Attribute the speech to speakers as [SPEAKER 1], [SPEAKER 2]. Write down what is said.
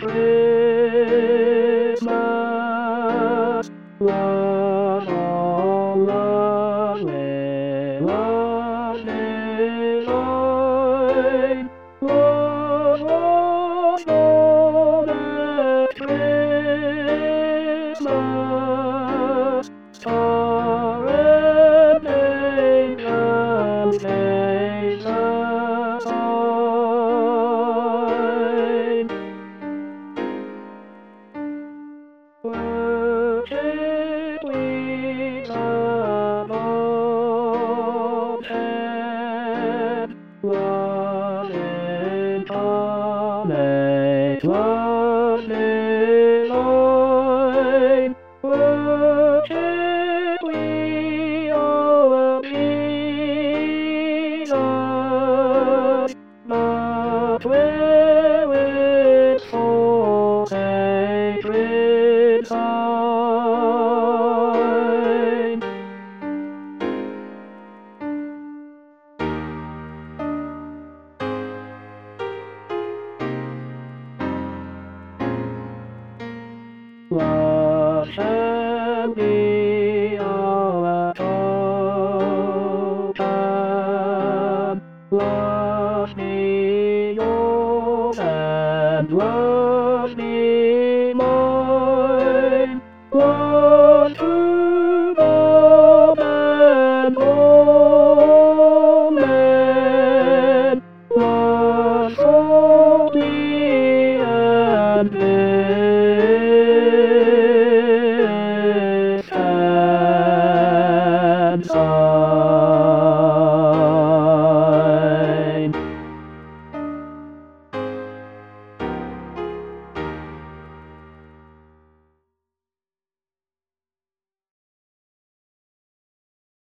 [SPEAKER 1] Christmas. One all lonely, lonely line. One was on at Christmas. Star and angels made the sign. Worship we the Lord and one incarnate, lonely line. Worship we our beloved, but wherewith for hatred find. What shall be our token? Love me yours and love me mine. One to love and all men. One for me and this and